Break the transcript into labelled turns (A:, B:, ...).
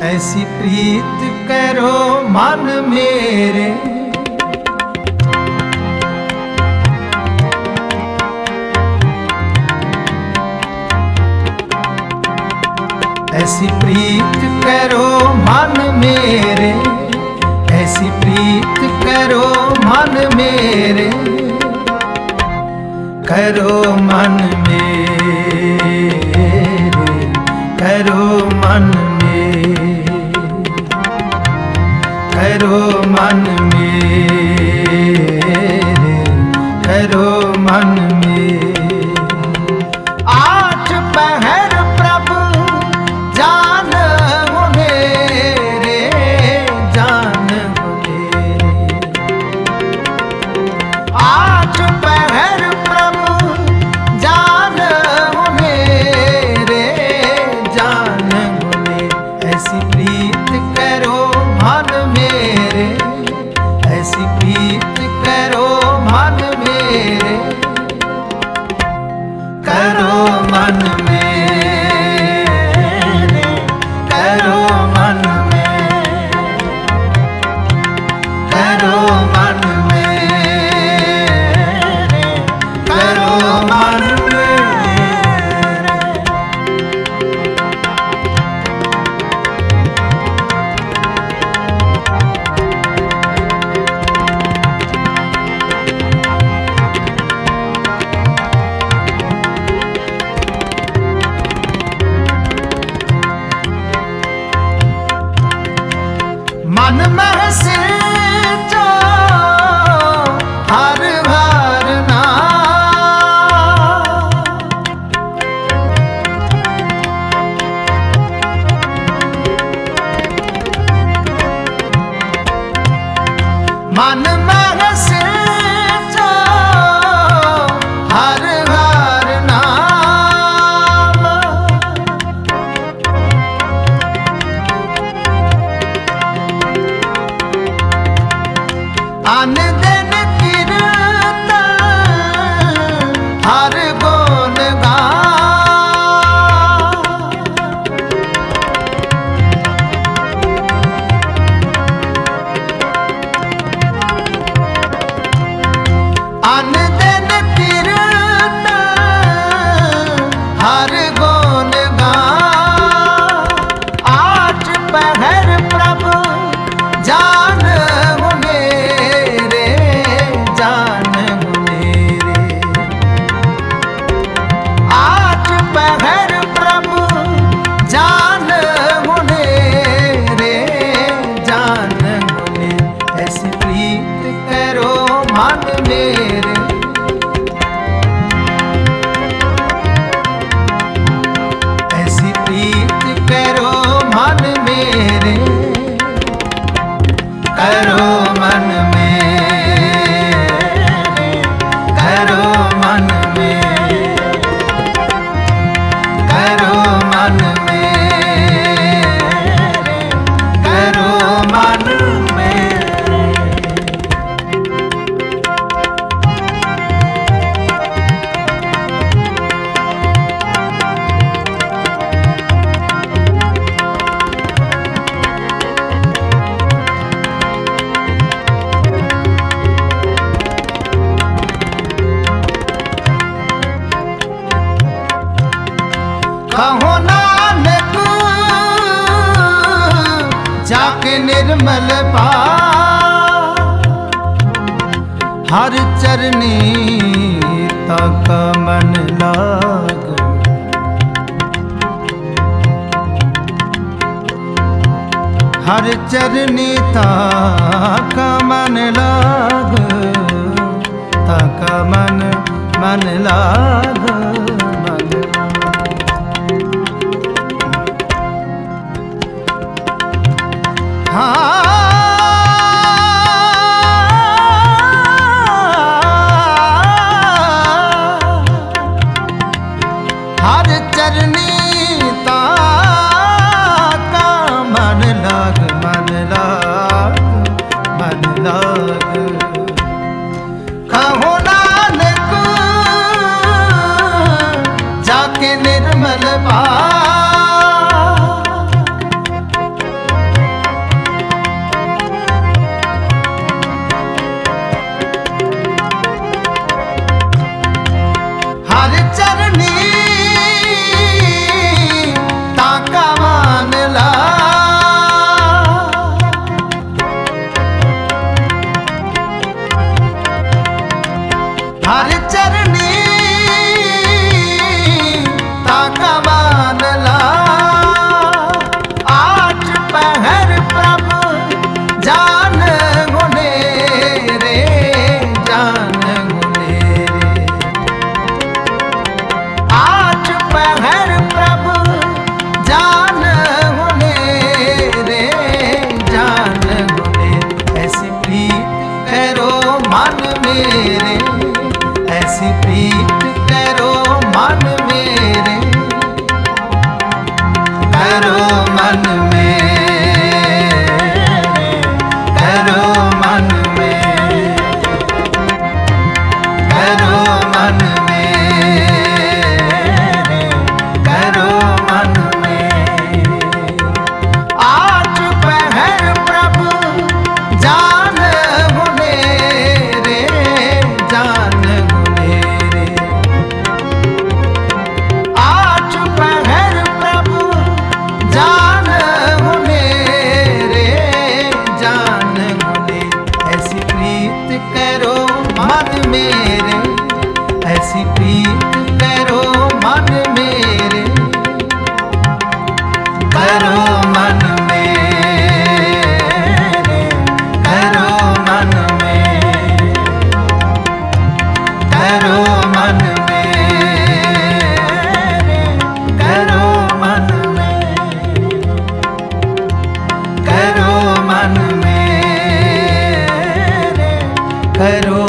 A: ऐसी प्रीत करो मन मेरे, ऐसी प्रीत करो मन मेरे, ऐसी प्रीत करो मन मेरे, करो मन मेरे, करो मन मेरे, करो मन मेरे, करो मन मेरे। आठ पहर प्रभु जान हो मेरे, जान हो मेरे। आठ पहर प्रभु जान हो मेरे, जान हो मेरे। ऐसी प्रीत करो मन मेरे, ऐसी प्रीत करो मन मेरे, करो मन मेरे, करो मन मेरे, करो मन मेरे, करो मन मेरे। मन मह से जो हर भरना, मन मह से जो हर भरना, अन दिन कीर्तन हर गुण अन दिन कीर्तन हर गुण आठ पहर प्रभु जान हो मेरे, जान हो मेरे। आठ पहर प्रभु जान हो मेरे, जान हो मेरे। ऐसी प्रीत करो मन मेरे, ऐसी प्रीत करो मन मेरे, करो मन मेरे, करो मन मेरे, करो मन मेरे, करो मन मेरे। कहो नानक जाके निर्मल पा, हर चरनी तक मन लाग, हर चरनी तक मन लाग, तक मन मन लाग, मन लाग। हर चरनी ताका मन लाग, मन लाग, मन लाग। कहो नानक जाके निर्मल पा, करो